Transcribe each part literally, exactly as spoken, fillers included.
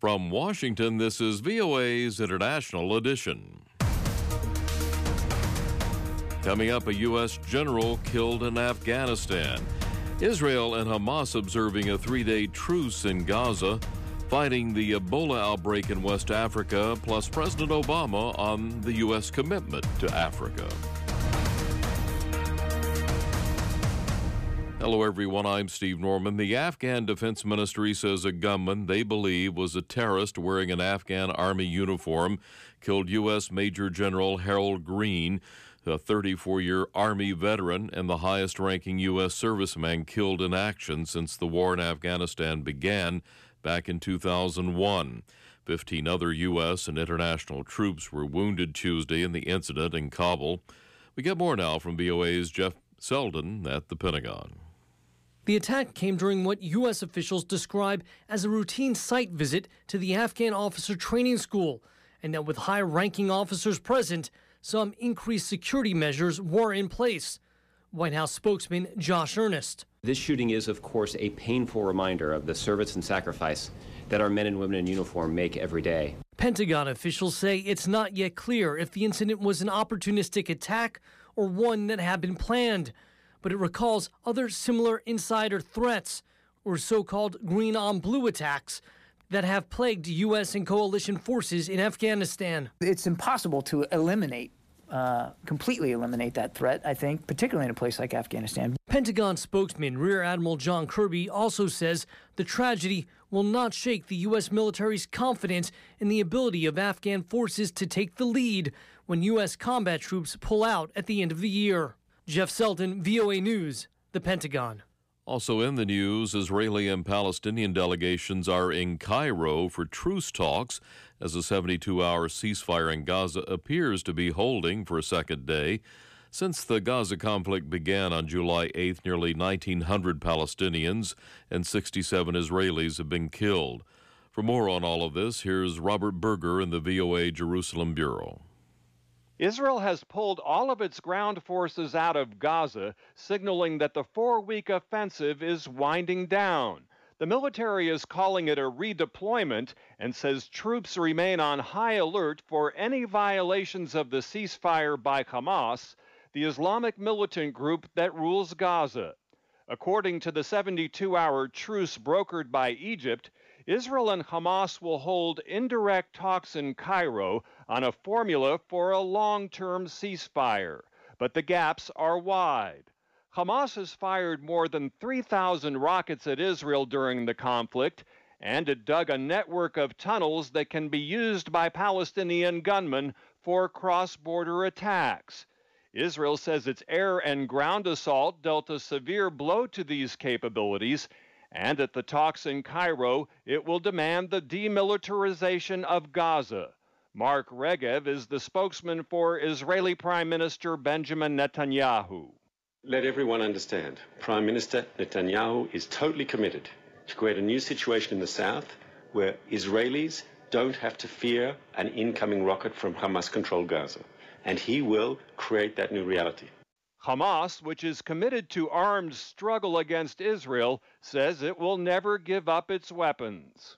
From Washington, this is V O A's International Edition. Coming up, a U S general killed in Afghanistan. Israel and Hamas observing a three-day truce in Gaza. Fighting the Ebola outbreak in West Africa, plus President Obama on the U S commitment to Africa. Hello, everyone. I'm Steve Norman. The Afghan Defense Ministry says a gunman they believe was a terrorist wearing an Afghan army uniform killed U S Major General Harold Green, a thirty-four-year Army veteran and the highest-ranking U S serviceman killed in action since the war in Afghanistan began back in two thousand one. Fifteen other U S and international troops were wounded Tuesday in the incident in Kabul. We get more now from V O A's Jeff Selden at the Pentagon. The attack came during what U S officials describe as a routine site visit to the Afghan officer training school, and that with high-ranking officers present, some increased security measures were in place. White House spokesman Josh Earnest. This shooting is, of course, a painful reminder of the service and sacrifice that our men and women in uniform make every day. Pentagon officials say it's not yet clear if the incident was an opportunistic attack or one that had been planned, but it recalls other similar insider threats or so-called green on blue attacks that have plagued U S and coalition forces in Afghanistan. It's impossible to eliminate, uh, completely eliminate that threat, I think, particularly in a place like Afghanistan. Pentagon spokesman Rear Admiral John Kirby also says the tragedy will not shake the U S military's confidence in the ability of Afghan forces to take the lead when U S combat troops pull out at the end of the year. Jeff Selden, V O A News, the Pentagon. Also in the news, Israeli and Palestinian delegations are in Cairo for truce talks as a seventy-two hour ceasefire in Gaza appears to be holding for a second day. Since the Gaza conflict began on July eighth, nearly nineteen hundred Palestinians and sixty-seven Israelis have been killed. For more on all of this, here's Robert Berger in the V O A Jerusalem Bureau. Israel has pulled all of its ground forces out of Gaza, signaling that the four-week offensive is winding down. The military is calling it a redeployment and says troops remain on high alert for any violations of the ceasefire by Hamas, the Islamic militant group that rules Gaza. According to the seventy-two hour truce brokered by Egypt, Israel and Hamas will hold indirect talks in Cairo on a formula for a long-term ceasefire, but the gaps are wide. Hamas has fired more than three thousand rockets at Israel during the conflict, and it dug a network of tunnels that can be used by Palestinian gunmen for cross-border attacks. Israel says its air and ground assault dealt a severe blow to these capabilities, and at the talks in Cairo, it will demand the demilitarization of Gaza. Mark Regev is the spokesman for Israeli Prime Minister Benjamin Netanyahu. Let everyone understand, Prime Minister Netanyahu is totally committed to create a new situation in the south where Israelis don't have to fear an incoming rocket from Hamas-controlled Gaza. And he will create that new reality. Hamas, which is committed to armed struggle against Israel, says it will never give up its weapons.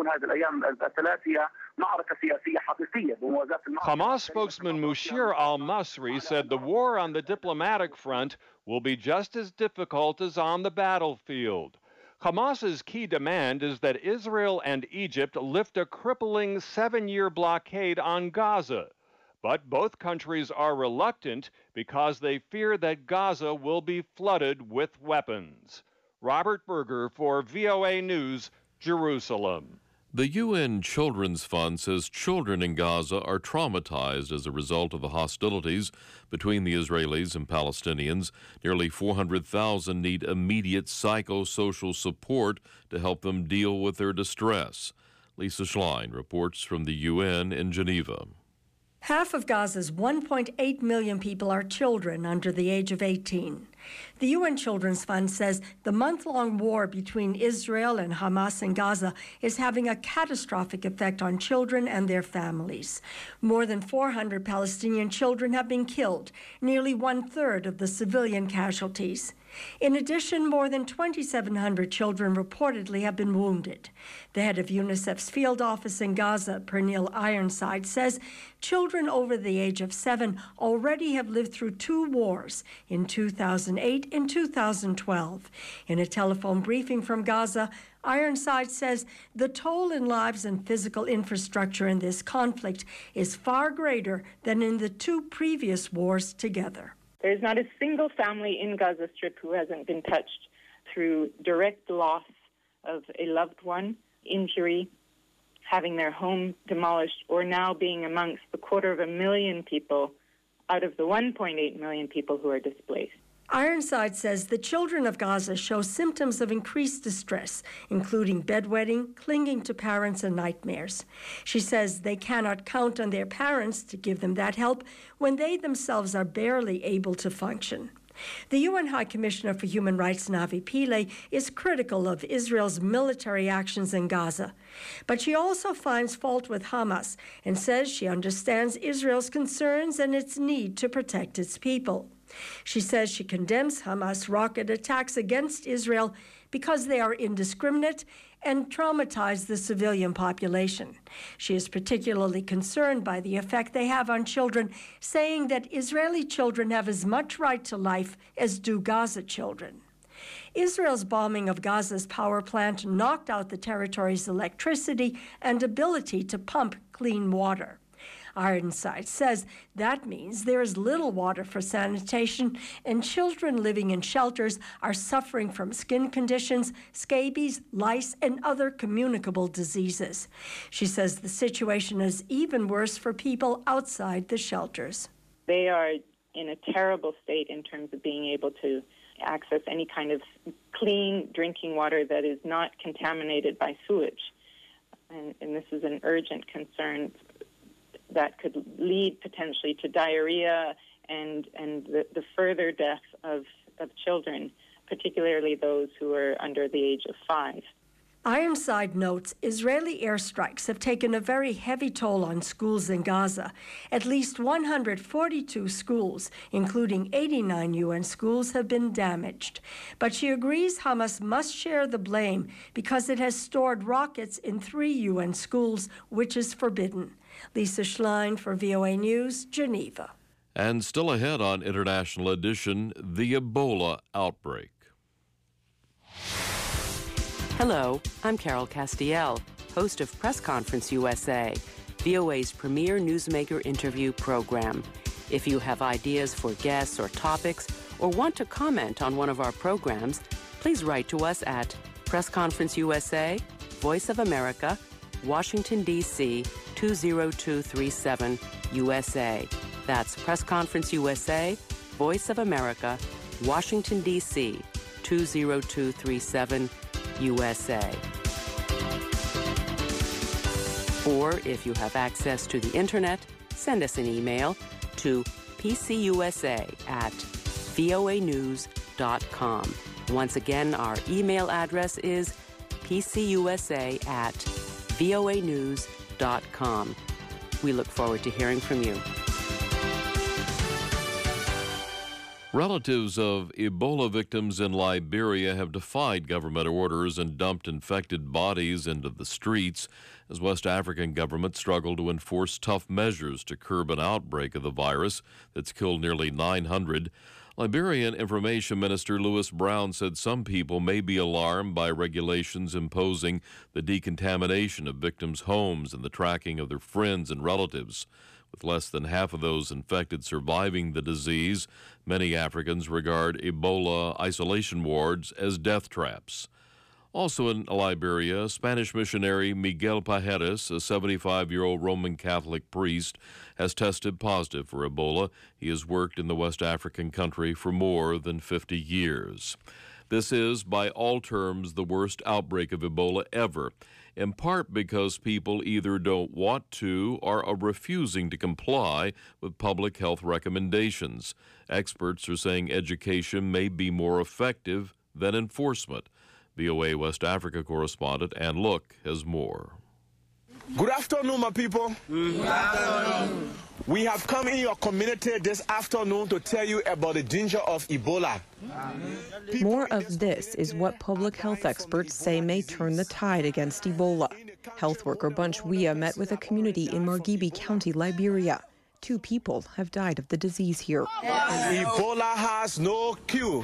Hamas spokesman Mushir al-Masri said the war on the diplomatic front will be just as difficult as on the battlefield. Hamas's key demand is that Israel and Egypt lift a crippling seven-year blockade on Gaza. But both countries are reluctant because they fear that Gaza will be flooded with weapons. Robert Berger for V O A News, Jerusalem. The U N Children's Fund says children in Gaza are traumatized as a result of the hostilities between the Israelis and Palestinians. Nearly four hundred thousand need immediate psychosocial support to help them deal with their distress. Lisa Schlein reports from the U N in Geneva. Half of Gaza's one point eight million people are children under the age of eighteen. The U N Children's Fund says the month-long war between Israel and Hamas in Gaza is having a catastrophic effect on children and their families. More than four hundred Palestinian children have been killed, nearly one-third of the civilian casualties. In addition, more than twenty-seven hundred children reportedly have been wounded. The head of UNICEF's field office in Gaza, Pernille Ironside, says children over the age of seven already have lived through two wars in two thousand eight and two thousand twelve. In a telephone briefing from Gaza, Ironside says the toll in lives and physical infrastructure in this conflict is far greater than in the two previous wars together. There's not a single family in Gaza Strip who hasn't been touched through direct loss of a loved one, injury, having their home demolished, or now being amongst the quarter of a million people out of the one point eight million people who are displaced. Ironside says the children of Gaza show symptoms of increased distress, including bedwetting, clinging to parents, and nightmares. She says they cannot count on their parents to give them that help when they themselves are barely able to function. The U N High Commissioner for Human Rights, Navi Pillay, is critical of Israel's military actions in Gaza. But she also finds fault with Hamas and says she understands Israel's concerns and its need to protect its people. She says she condemns Hamas rocket attacks against Israel because they are indiscriminate and traumatize the civilian population. She is particularly concerned by the effect they have on children, saying that Israeli children have as much right to life as do Gaza children. Israel's bombing of Gaza's power plant knocked out the territory's electricity and ability to pump clean water. Ironside says that means there is little water for sanitation, and children living in shelters are suffering from skin conditions, scabies, lice, and other communicable diseases. She says the situation is even worse for people outside the shelters. They are in a terrible state in terms of being able to access any kind of clean drinking water that is not contaminated by sewage. And, and this is an urgent concern that could lead potentially to diarrhea and, and the, the further death of, of children, particularly those who are under the age of five. Ironside notes Israeli airstrikes have taken a very heavy toll on schools in Gaza. At least one hundred forty-two schools, including eighty-nine U N schools, have been damaged. But she agrees Hamas must share the blame because it has stored rockets in three U N schools, which is forbidden. Lisa Schlein for V O A News, Geneva. And still ahead on International Edition, the Ebola outbreak. Hello, I'm Carol Castiel, host of Press Conference U S A, V O A's premier newsmaker interview program. If you have ideas for guests or topics, or want to comment on one of our programs, please write to us at Press Conference U S A, Voice of America, Washington, D C two zero two three seven, U S A. That's Press Conference U S A, Voice of America, Washington, D C two zero two three seven, U S A. Or if you have access to the internet, send us an email to p c u s a at v o a news dot com. Once again, our email address is p c u s a at v o a news dot com. We look forward to hearing from you. Relatives of Ebola victims in Liberia have defied government orders and dumped infected bodies into the streets as West African governments struggle to enforce tough measures to curb an outbreak of the virus that's killed nearly nine hundred. Liberian Information Minister Louis Brown said some people may be alarmed by regulations imposing the decontamination of victims' homes and the tracking of their friends and relatives. With less than half of those infected surviving the disease, many Africans regard Ebola isolation wards as death traps. Also in Liberia, Spanish missionary Miguel Pajeres, a seventy-five-year-old Roman Catholic priest, has tested positive for Ebola. He has worked in the West African country for more than fifty years. This is, by all terms, the worst outbreak of Ebola ever, in part because people either don't want to or are refusing to comply with public health recommendations. Experts are saying education may be more effective than enforcement. V O A West Africa correspondent Ann Look has more. Good afternoon, my people. Good afternoon. We have come in your community this afternoon to tell you about the danger of Ebola. More of this is what public health experts say may turn the tide against Ebola. Health worker Bunch Wia met with a community in Margibi County, Liberia. Two people have died of the disease here. Ebola has no cure.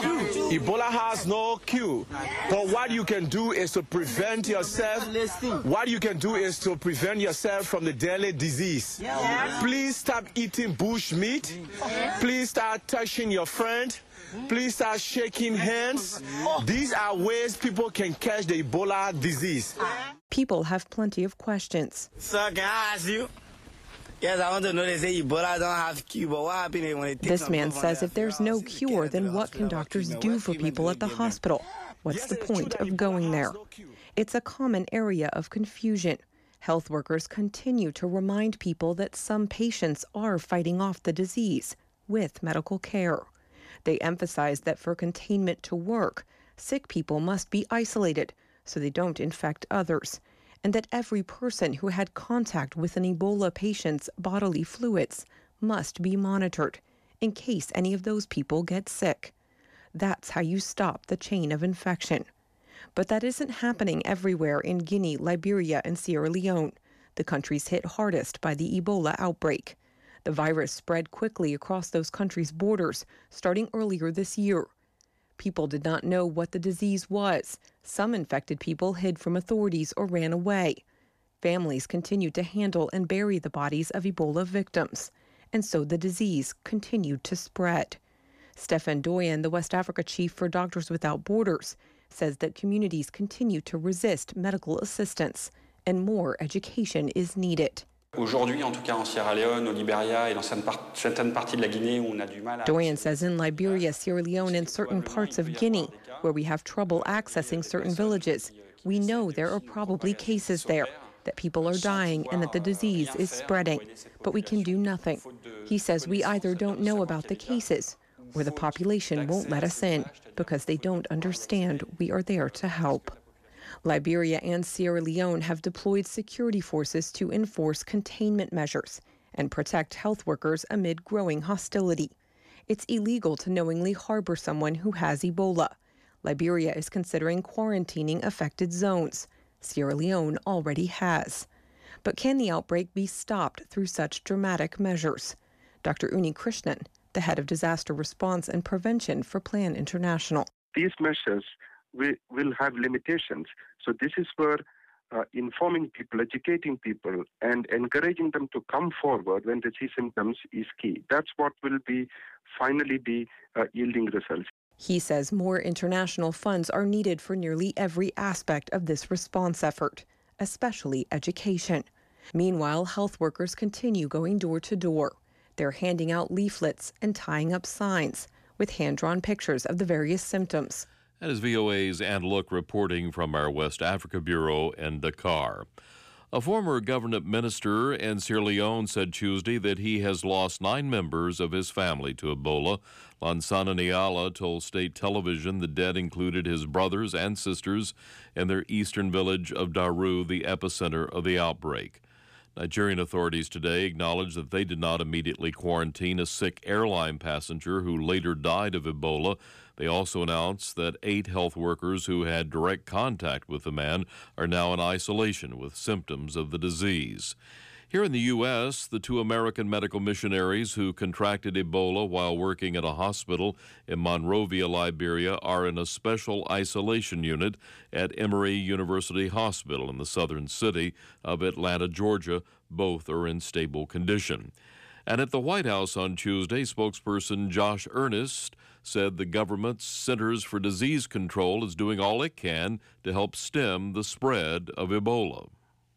Ebola has no cure. But what you can do is to prevent yourself. What you can do is to prevent yourself from the deadly disease. Please stop eating bush meat. Please start touching your friend. Please start shaking hands. These are ways people can catch the Ebola disease. People have plenty of questions. Sir, can I ask you? Yes, I want to know, they say Ebola don't have cure, but what happens when they take This man says if there's no cure, then what can doctors do for people at the hospital? What's the point of going there? It's a common area of confusion. Health workers continue to remind people that some patients are fighting off the disease with medical care. They emphasize that for containment to work, sick people must be isolated so they don't infect others, and that every person who had contact with an Ebola patient's bodily fluids must be monitored in case any of those people get sick. That's how you stop the chain of infection. But that isn't happening everywhere in Guinea, Liberia, and Sierra Leone, the countries hit hardest by the Ebola outbreak. The virus spread quickly across those countries' borders, starting earlier this year. People did not know what the disease was. Some infected people hid from authorities or ran away. Families continued to handle and bury the bodies of Ebola victims, and so the disease continued to spread. Stefan Doyen, the West Africa chief for Doctors Without Borders, says that communities continue to resist medical assistance, and more education is needed. Aujourd'hui, en tout cas en Sierra Leone, au Liberia et dans certaines parties de la Guinée où on a du mal à... Doyen says in Liberia, Sierra Leone, and certain parts of Guinea, where we have trouble accessing certain villages, we know there are probably cases there, that people are dying and that the disease is spreading, but we can do nothing. He says we either don't know about the cases or the population won't let us in because they don't understand we are there to help. Liberia and Sierra Leone have deployed security forces to enforce containment measures and protect health workers amid growing hostility. It's illegal to knowingly harbor someone who has Ebola. Liberia is considering quarantining affected zones. Sierra Leone already has. But can the outbreak be stopped through such dramatic measures? Doctor Uni Krishnan, the head of disaster response and prevention for Plan International. These measures will have limitations. So this is where uh, informing people, educating people, and encouraging them to come forward when they see symptoms is key. That's what will be finally be uh, yielding results. He says more international funds are needed for nearly every aspect of this response effort, especially education. Meanwhile, health workers continue going door to door. They're handing out leaflets and tying up signs with hand-drawn pictures of the various symptoms. That is V O A's Ann Look reporting from our West Africa Bureau in Dakar. A former government minister in Sierra Leone said Tuesday that he has lost nine members of his family to Ebola. Lansana Niala told state television the dead included his brothers and sisters in their eastern village of Daru, the epicenter of the outbreak. Nigerian authorities today acknowledged that they did not immediately quarantine a sick airline passenger who later died of Ebola. They also announced that eight health workers who had direct contact with the man are now in isolation with symptoms of the disease. Here in the U S, the two American medical missionaries who contracted Ebola while working at a hospital in Monrovia, Liberia, are in a special isolation unit at Emory University Hospital in the southern city of Atlanta, Georgia. Both are in stable condition. And at the White House on Tuesday, spokesperson Josh Earnest said the government's Centers for Disease Control is doing all it can to help stem the spread of Ebola.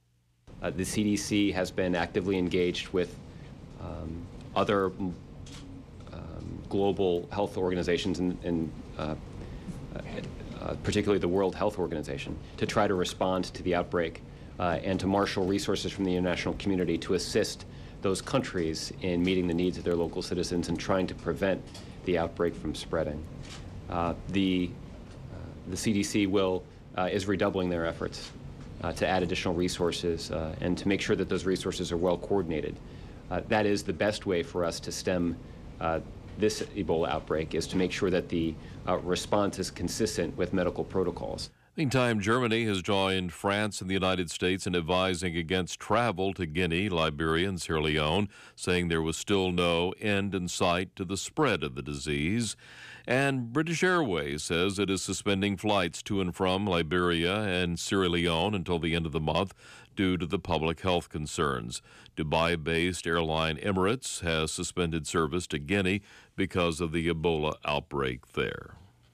Uh, the C D C has been actively engaged with um, other um, global health organizations, and, and uh, uh, particularly the World Health Organization, to try to respond to the outbreak uh, and to marshal resources from the international community to assist those countries in meeting the needs of their local citizens and trying to prevent the outbreak from spreading. Uh, the, uh, the C D C will, uh, is redoubling their efforts Uh, to add additional resources uh, and to make sure that those resources are well coordinated uh, that is the best way for us to stem uh, this Ebola outbreak, is to make sure that the uh, response is consistent with medical protocols. Meantime, Germany has joined France and the United States in advising against travel to Guinea, Liberia, and Sierra Leone, saying there was still no end in sight to the spread of the disease. And British Airways says it is suspending flights to and from Liberia and Sierra Leone until the end of the month due to the public health concerns. Dubai-based airline Emirates has suspended service to Guinea because of the Ebola outbreak there.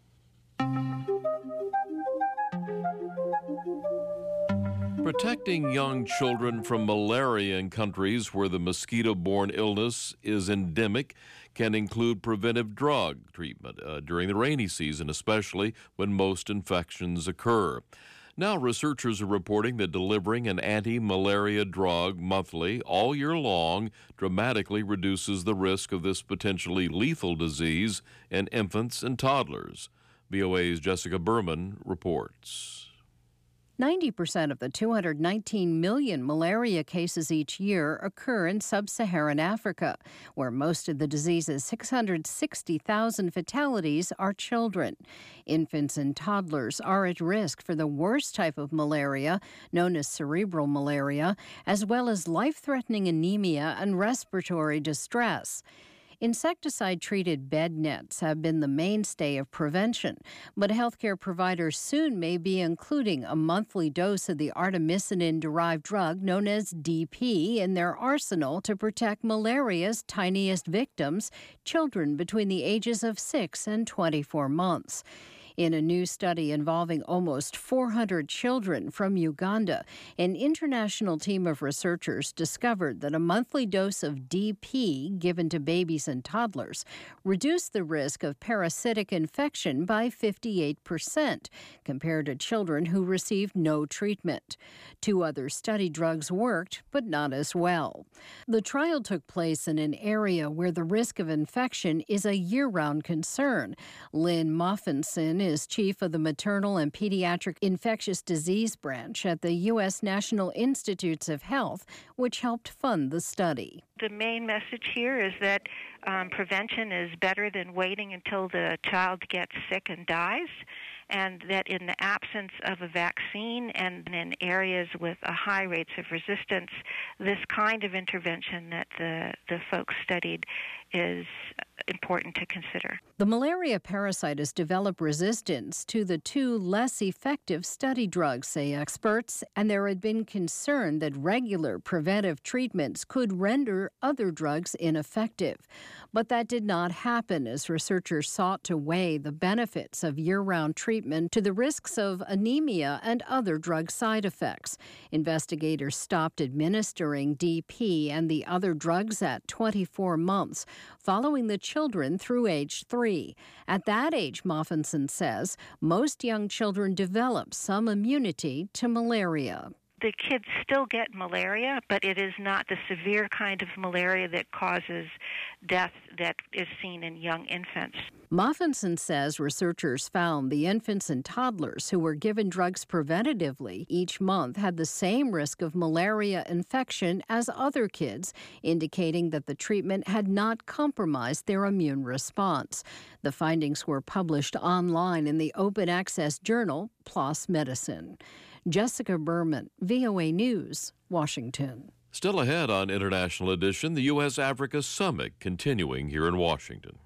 Protecting young children from malaria in countries where the mosquito-borne illness is endemic can include preventive drug treatment uh, during the rainy season, especially when most infections occur. Now, researchers are reporting that delivering an anti-malaria drug monthly all year long dramatically reduces the risk of this potentially lethal disease in infants and toddlers. V O A's Jessica Berman reports. ninety percent of the two hundred nineteen million malaria cases each year occur in sub-Saharan Africa, where most of the disease's six hundred sixty thousand fatalities are children. Infants and toddlers are at risk for the worst type of malaria, known as cerebral malaria, as well as life-threatening anemia and respiratory distress. Insecticide-treated bed nets have been the mainstay of prevention, but healthcare providers soon may be including a monthly dose of the artemisinin-derived drug known as D P in their arsenal to protect malaria's tiniest victims, children between the ages of six and twenty-four months. In a new study involving almost four hundred children from Uganda, an international team of researchers discovered that a monthly dose of D P given to babies and toddlers reduced the risk of parasitic infection by fifty-eight percent compared to children who received no treatment. Two other study drugs worked, but not as well. The trial took place in an area where the risk of infection is a year-round concern. Lynn Moffinson is chief of the Maternal and Pediatric Infectious Disease Branch at the U S National Institutes of Health, which helped fund the study. The main message here is that um, prevention is better than waiting until the child gets sick and dies, and that in the absence of a vaccine and in areas with a high rates of resistance, this kind of intervention that the, the folks studied is important to consider. The malaria parasite has developed resistance to the two less effective study drugs, say experts, and there had been concern that regular preventive treatments could render other drugs ineffective. But that did not happen as researchers sought to weigh the benefits of year-round treatment to the risks of anemia and other drug side effects. Investigators stopped administering D P and the other drugs at twenty-four months, following the children through age three. At that age, Moffinson says, most young children develop some immunity to malaria. The kids still get malaria, but it is not the severe kind of malaria that causes death that is seen in young infants. Moffinson says researchers found the infants and toddlers who were given drugs preventatively each month had the same risk of malaria infection as other kids, indicating that the treatment had not compromised their immune response. The findings were published online in the open access journal PLOS Medicine. Jessica Berman, V O A News, Washington. Still ahead on International Edition, the U S Africa Summit continuing here in Washington.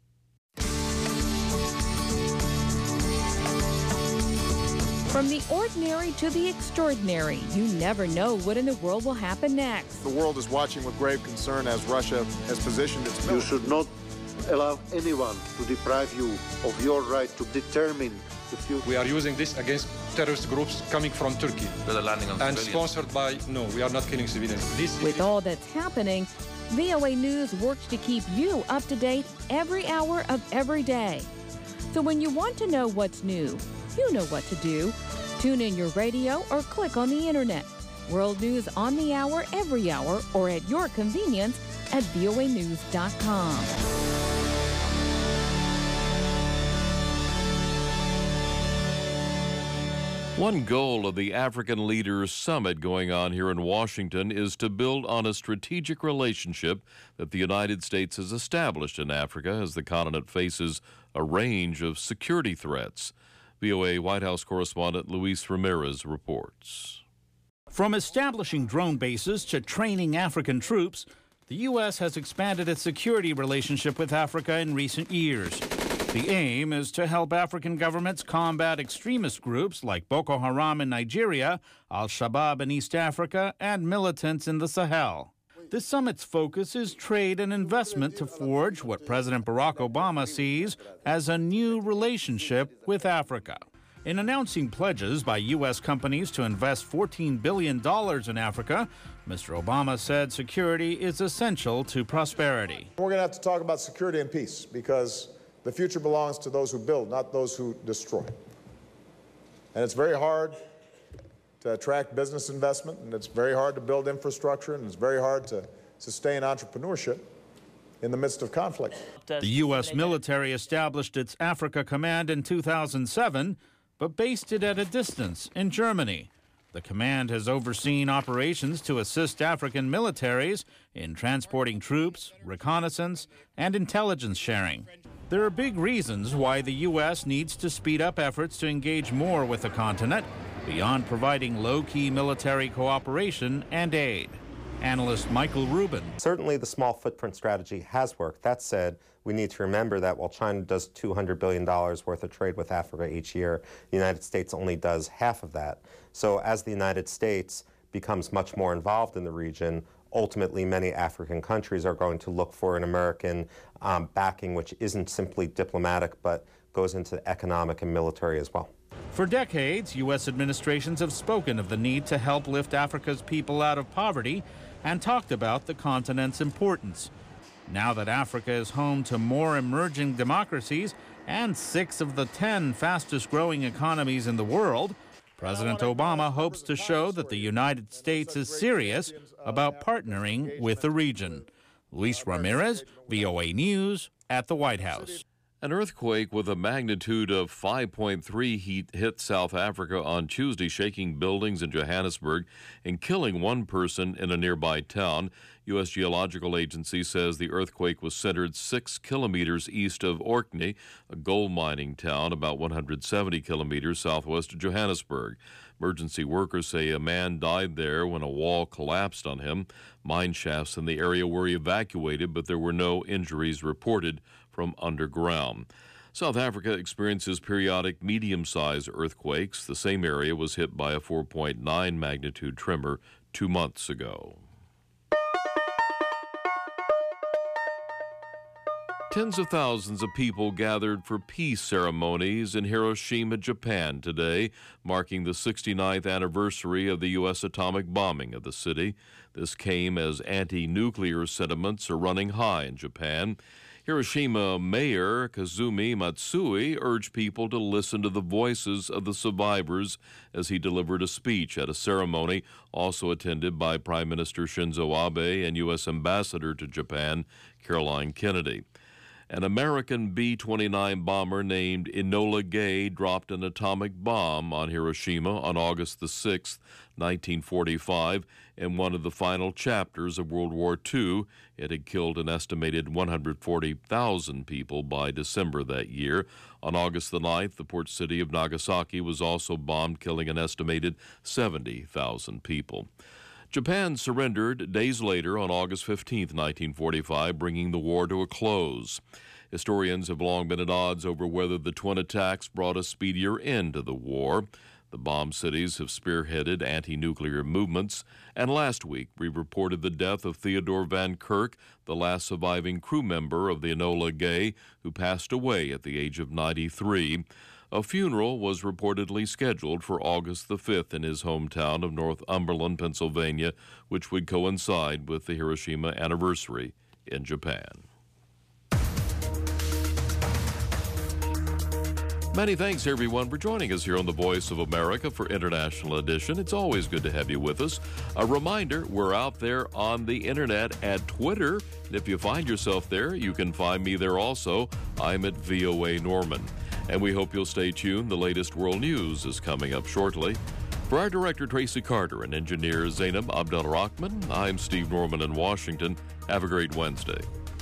From the ordinary to the extraordinary, you never know what in the world will happen next. The world is watching with grave concern as Russia has positioned its military. You should not allow anyone to deprive you of your right to determine the future. We are using this against terrorist groups coming from Turkey. They're landing on and civilians. Sponsored by, no, we are not killing civilians. This With all that's happening, V O A News works to keep you up to date every hour of every day. So when you want to know what's new, you know what to do. Tune in your radio or click on the internet. World News on the hour, every hour, or at your convenience at V O A news dot com. One goal of the African Leaders Summit going on here in Washington is to build on a strategic relationship that the United States has established in Africa as the continent faces a range of security threats. V O A White House correspondent Luis Ramirez reports. From establishing drone bases to training African troops, the U S has expanded its security relationship with Africa in recent years. The aim is to help African governments combat extremist groups like Boko Haram in Nigeria, Al-Shabaab in East Africa, and militants in the Sahel. The summit's focus is trade and investment to forge what President Barack Obama sees as a new relationship with Africa. In announcing pledges by U S companies to invest fourteen billion dollars in Africa, Mister Obama said security is essential to prosperity. We're going to have to talk about security and peace because the future belongs to those who build, not those who destroy. And it's very hard to attract business investment, and it's very hard to build infrastructure, and it's very hard to sustain entrepreneurship in the midst of conflict. The U S military established its Africa Command in two thousand seven, but based it at a distance in Germany. The command has overseen operations to assist African militaries in transporting troops, reconnaissance, and intelligence sharing. There are big reasons why the U S needs to speed up efforts to engage more with the continent, beyond providing low-key military cooperation and aid. Analyst Michael Rubin. Certainly the small footprint strategy has worked. That said, we need to remember that while China does two hundred billion dollars worth of trade with Africa each year, the United States only does half of that. So as the United States becomes much more involved in the region, ultimately many African countries are going to look for an American um, backing which isn't simply diplomatic but goes into economic and military as well. For decades, U S administrations have spoken of the need to help lift Africa's people out of poverty and talked about the continent's importance. Now that Africa is home to more emerging democracies and six of the ten fastest growing economies in the world, President Obama hopes to show that the United States is serious about partnering with the region. Luis Ramirez, V O A News, at the White House. An earthquake with a magnitude of five point three hit South Africa on Tuesday, shaking buildings in Johannesburg and killing one person in a nearby town. U S Geological Agency says the earthquake was centered six kilometers east of Orkney, a gold mining town about one hundred seventy kilometers southwest of Johannesburg. Emergency workers say a man died there when a wall collapsed on him. Mine shafts in the area were evacuated, but there were no injuries reported from underground. South Africa experiences periodic medium-sized earthquakes. The same area was hit by a four point nine magnitude tremor two months ago. Tens of thousands of people gathered for peace ceremonies in Hiroshima, Japan today, marking the sixty-ninth anniversary of the U S atomic bombing of the city. This came as anti-nuclear sentiments are running high in Japan. Hiroshima Mayor Kazumi Matsui urged people to listen to the voices of the survivors as he delivered a speech at a ceremony also attended by Prime Minister Shinzo Abe and U S Ambassador to Japan, Caroline Kennedy. An American B twenty-nine bomber named Enola Gay dropped an atomic bomb on Hiroshima on August the sixth, nineteen forty-five, in one of the final chapters of World War Two. It had killed an estimated one hundred forty thousand people by December that year. On August the ninth, the port city of Nagasaki was also bombed, killing an estimated seventy thousand people. Japan surrendered days later on August fifteenth, nineteen forty-five, bringing the war to a close. Historians have long been at odds over whether the twin attacks brought a speedier end to the war. The bombed cities have spearheaded anti-nuclear movements, and last week we reported the death of Theodore Van Kirk, the last surviving crew member of the Enola Gay, who passed away at the age of ninety-three. A funeral was reportedly scheduled for August the fifth in his hometown of Northumberland, Pennsylvania, which would coincide with the Hiroshima anniversary in Japan. Many thanks, everyone, for joining us here on the Voice of America for International Edition. It's always good to have you with us. A reminder, we're out there on the internet at Twitter. And if you find yourself there, you can find me there also. I'm at V O A Norman. And we hope you'll stay tuned. The latest world news is coming up shortly. For our director, Tracy Carter, and engineer Zainab Abdel-Rahman, I'm Steve Norman in Washington. Have a great Wednesday.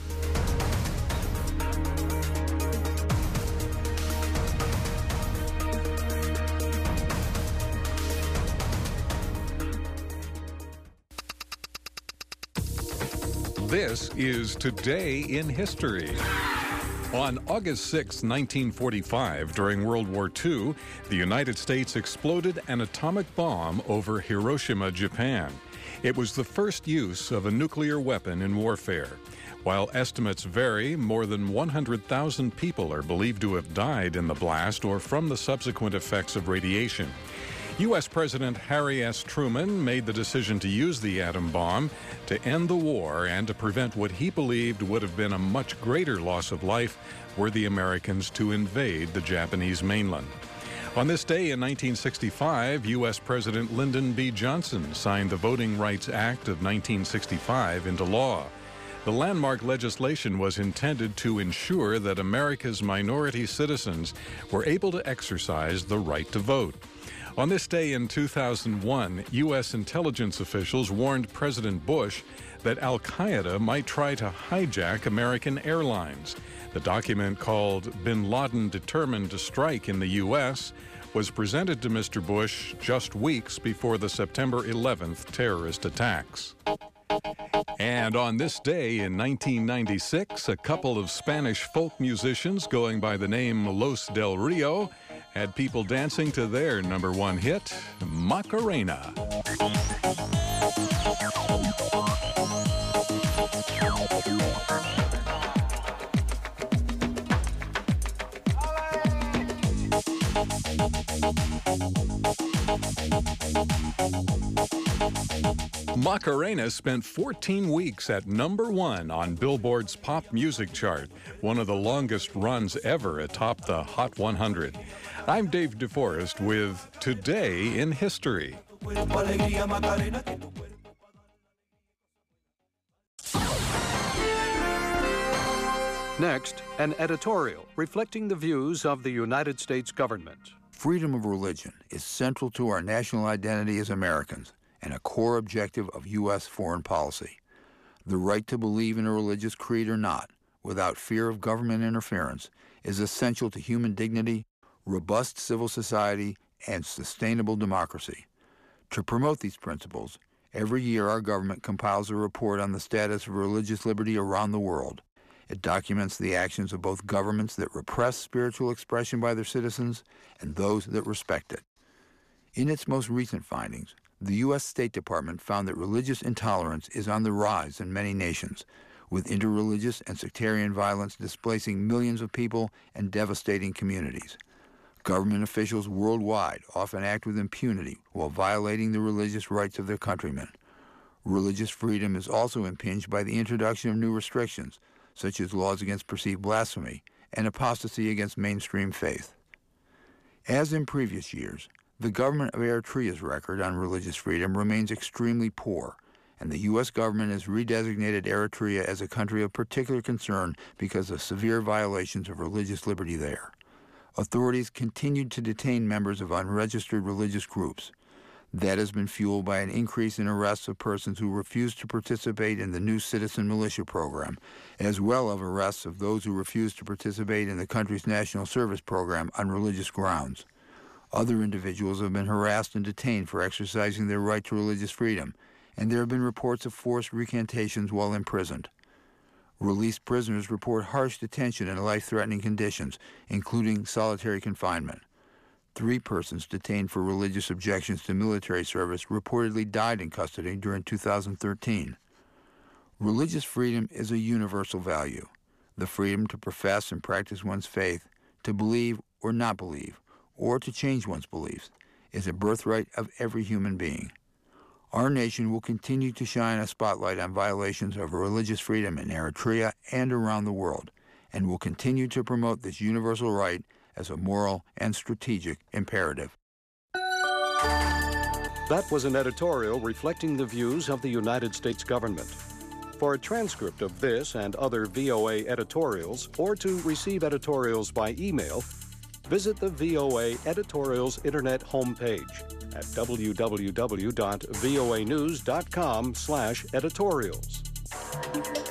This is Today in History. On August sixth, nineteen forty-five, during World War Two, the United States exploded an atomic bomb over Hiroshima, Japan. It was the first use of a nuclear weapon in warfare. While estimates vary, more than one hundred thousand people are believed to have died in the blast or from the subsequent effects of radiation. U S President Harry S. Truman made the decision to use the atom bomb to end the war and to prevent what he believed would have been a much greater loss of life were the Americans to invade the Japanese mainland. On this day in nineteen sixty-five, U S President Lyndon B. Johnson signed the Voting Rights Act of nineteen sixty-five into law. The landmark legislation was intended to ensure that America's minority citizens were able to exercise the right to vote. On this day in two thousand one, U S intelligence officials warned President Bush that al-Qaeda might try to hijack American airlines. The document, called Bin Laden Determined to Strike in the U S, was presented to Mister Bush just weeks before the September eleventh terrorist attacks. And on this day in nineteen ninety-six, a couple of Spanish folk musicians going by the name Los del Rio had people dancing to their number one hit, Macarena. Macarena spent fourteen weeks at number one on Billboard's pop music chart, one of the longest runs ever atop the Hot one hundred. I'm Dave DeForest with Today in History. Next, an editorial reflecting the views of the United States government. Freedom of religion is central to our national identity as Americans and a core objective of U S foreign policy. The right to believe in a religious creed or not, without fear of government interference, is essential to human dignity, robust civil society, and sustainable democracy. To promote these principles, every year our government compiles a report on the status of religious liberty around the world. It documents the actions of both governments that repress spiritual expression by their citizens and those that respect it. In its most recent findings, the U S State Department found that religious intolerance is on the rise in many nations, with interreligious and sectarian violence displacing millions of people and devastating communities. Government officials worldwide often act with impunity while violating the religious rights of their countrymen. Religious freedom is also impinged by the introduction of new restrictions, such as laws against perceived blasphemy and apostasy against mainstream faith. As in previous years, the government of Eritrea's record on religious freedom remains extremely poor, and the U S government has redesignated Eritrea as a country of particular concern because of severe violations of religious liberty there. Authorities continued to detain members of unregistered religious groups. That has been fueled by an increase in arrests of persons who refuse to participate in the new citizen militia program, as well as arrests of those who refuse to participate in the country's national service program on religious grounds. Other individuals have been harassed and detained for exercising their right to religious freedom, and there have been reports of forced recantations while imprisoned. Released prisoners report harsh detention and life-threatening conditions, including solitary confinement. Three persons detained for religious objections to military service reportedly died in custody during two thousand thirteen. Religious freedom is a universal value. The freedom to profess and practice one's faith, to believe or not believe, or to change one's beliefs, is a birthright of every human being. Our nation will continue to shine a spotlight on violations of religious freedom in Eritrea and around the world, and will continue to promote this universal right as a moral and strategic imperative. That was an editorial reflecting the views of the United States government. For a transcript of this and other V O A editorials, or to receive editorials by email, visit the V O A Editorials Internet homepage at w w w dot v o a news dot com slash editorials.